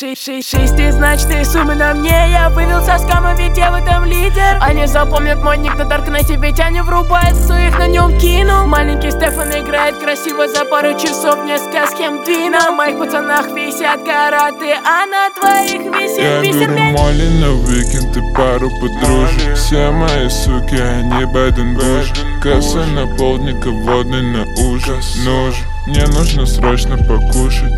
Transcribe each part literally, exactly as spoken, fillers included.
Шестизначные суммы на мне, я вывел со скама, ведь я в этом лидер. Они запомнят мой ник на Даркнете, ведь они врубают, кто их на нем кинул. Маленький Стефан играет красиво, за пару часов несколько схем двинул. На моих пацанах висят караты, а на твоих висит бисер. Я беру моли на уикенд и пару подружек. Все мои суки, они бэдэн-буш. Касса на полдника, водный на ужас. Ну же, мне нужно срочно покушать.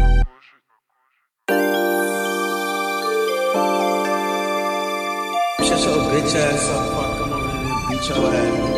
Shut your bitch ass up, fuck, come over here and beat your ass.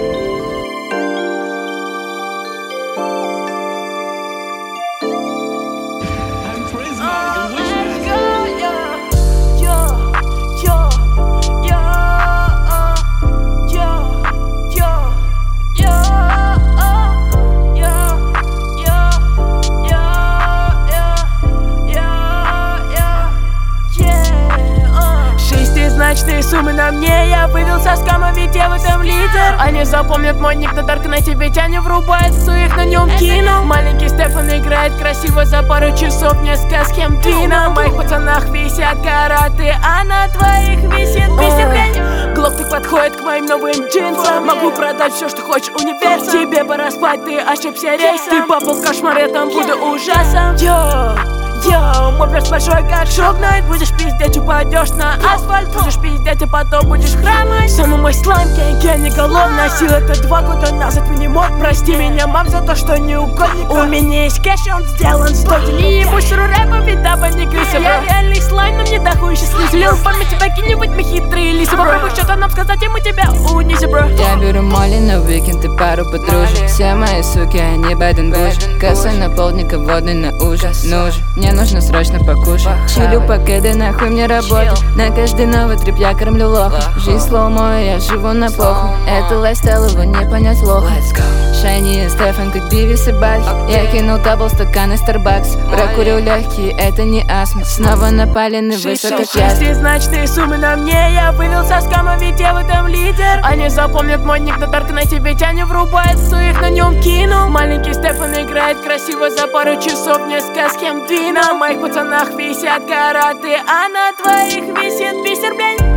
Шестизначные суммы на мне, я вывел со скама, ведь я в этом лидер. Они запомнят мой ник на Даркнете, ведь они врубают, кто их на нем кинул. Маленький Стефан играет красиво, за пару часов несколько схем двинул. На моих пацанах висят караты, а на твоих висит бисер, блядь. Глок подходит к моим новым джинсам. Могу продать все, что хочешь, универсам. Тебе пора спать, ты ошибся рейсом. Ты попал в кошмар, я там буду ужасом. Йо, йо, мой перс большой как шок-найт. Будешь пиздеть, упадешь на асфальт. Будешь пиздеть, а потом будешь хромать. Самый мой слайм, гэнг, я не голов. Носил это два года назад, ты не мог. Прости меня, мам, за то, что не угодник. У меня есть кэш, он сделан стойте. Не ебусь ру рэпа, ведь даба не крыса, бро. Я реальный слайм, но мне дохуй счастлив. Лил память тебя какие-нибудь мы хитрые лисы, бро. Попробуй что-то нам сказать, и мы тебя унизим, бро. Я беру моли на уикенд и пару подружек. Все мои суки, они бэдэн-буш. Касса на полдника, водный на ужас. Ну же, мне нужно срочно покушать. Чилю покеды, нахуй мне работать. На каждый новый трип я кормлю лоха. Жизнь слоумо, я живу на похуй. Это лайфстайл, его не понять плохо. Шайни и Стефан, как Бивис и Батхи. Я кинул табл, стаканы Starbucks. Прокурил легкие, это не астма. Снова напалены высококласс. Шестизначные суммы на мне, я вывел со скама, ведь я в этом лидер. Они запомнят мой ник на Даркнете, ведь они врубают, кто их на нем кинул. Маленький Стефан играет красиво, за пару часов несколько схем двинул. На моих пацанах висят караты, а на твоих висит бисер, блядь.